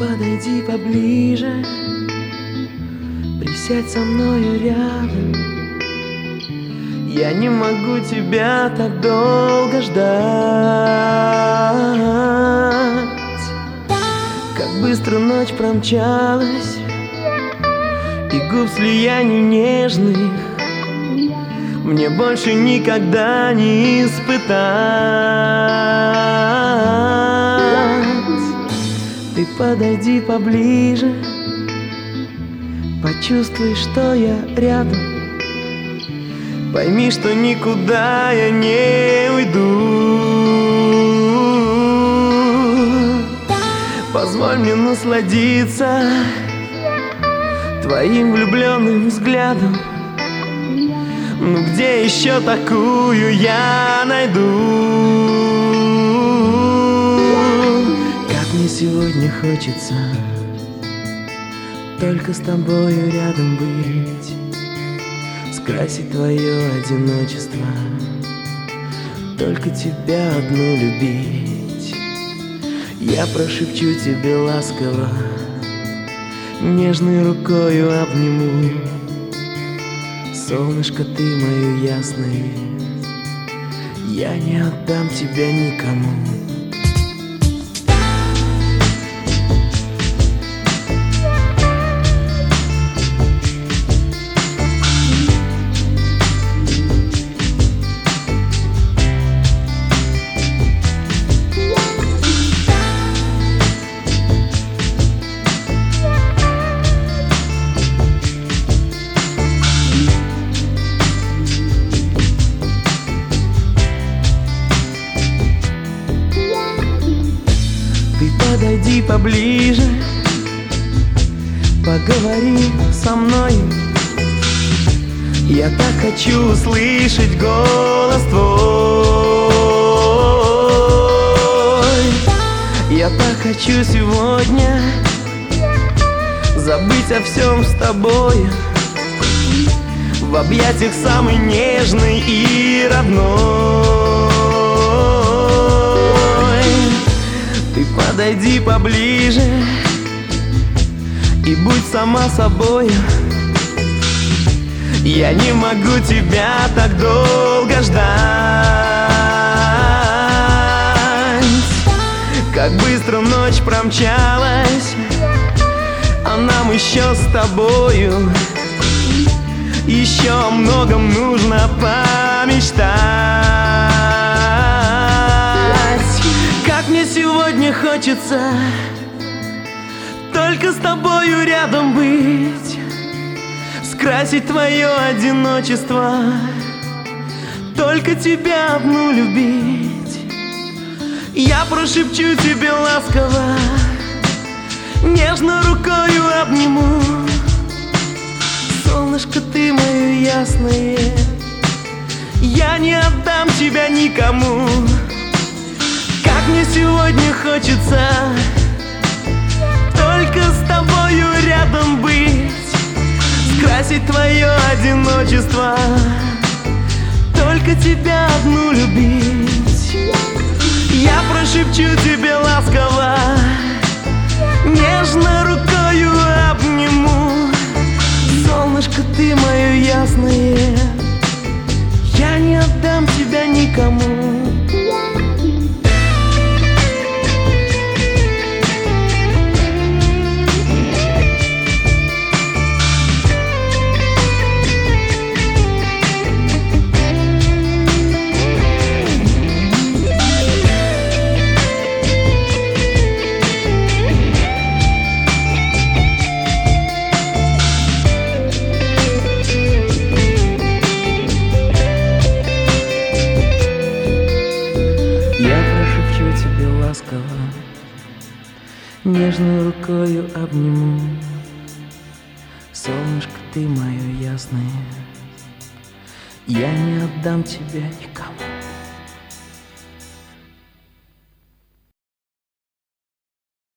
подойди поближе, присядь со мною рядом. Я не могу тебя так долго ждать. Как быстро ночь промчалась, и губ слияний нежных мне больше никогда не испытать. Ты подойди поближе, почувствуй, что я рядом. Пойми, что никуда я не уйду. Позволь мне насладиться твоим влюбленным взглядом. Ну где еще такую я найду? Как мне сегодня хочется только с тобою рядом быть, скрасить твое одиночество, только тебя одну любить. Я прошепчу тебе ласково, нежной рукою обниму. Солнышко, ты мое ясное, я не отдам тебя никому. Подойди поближе, поговори со мной. Я так хочу услышать голос твой. Я так хочу сегодня забыть о всем с тобой, в объятиях самой нежной и родной. Ты подойди поближе и будь сама собой. Я не могу тебя так долго ждать. Как быстро ночь промчалась, а нам еще с тобою еще о многом нужно помечтать. Как мне сегодня хочется только с тобою рядом быть, скрасить твое одиночество, только тебя одну любить. Я прошепчу тебе ласково, нежно рукою обниму. Солнышко, ты мое ясное, я не отдам тебя никому. Как мне сегодня хочется только с тобою рядом быть, скрасить твое одиночество, только тебя одну любить. Я прошепчу тебе ласково, нежно рукою обниму. Солнышко, ты мое ясное, я не отдам тебя никому. Нежной рукою обниму. Солнышко, ты мое ясное, я не отдам тебя никому.